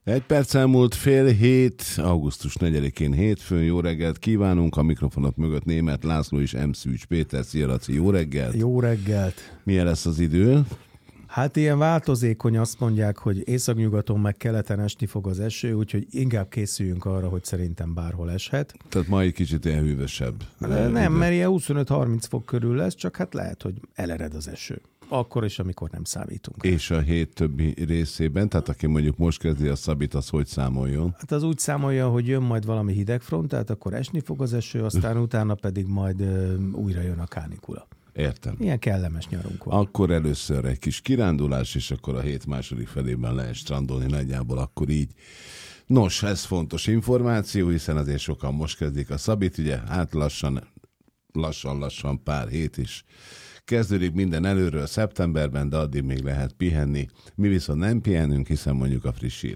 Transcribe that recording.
Egy perc elmúlt 6:30, augusztus 4-én hétfőn. Jó reggelt kívánunk, a mikrofonok mögött Németh László és M. Szűcs Péter. Szia, Laci, jó reggelt! Jó reggelt! Milyen lesz az idő? Hát ilyen változékony, azt mondják, hogy északnyugaton meg keleten esni fog az eső, úgyhogy inkább készüljünk arra, hogy szerintem bárhol eshet. Tehát ma egy kicsit ilyen hűvösebb. Nem, mert ilyen 25-30 fok körül lesz, csak hát lehet, hogy elered az eső. Akkor is, amikor nem számítunk. És a hét többi részében, tehát aki mondjuk most kezdi a Szabit, az hogy számoljon? Hát az úgy számolja, hogy jön majd valami hidegfront, tehát akkor esni fog az eső, aztán utána pedig majd újra jön a kánikula. Értem. Ilyen kellemes nyarunk van. Akkor először egy kis kirándulás, és akkor a hét második felében lehet strandolni nagyjából, akkor így. Nos, ez fontos információ, hiszen azért sokan most kezdik a Szabit, ugye hát lassan pár hét is kezdődik minden előről szeptemberben, de addig még lehet pihenni. Mi viszont nem pihenünk, hiszen mondjuk a friss hírek.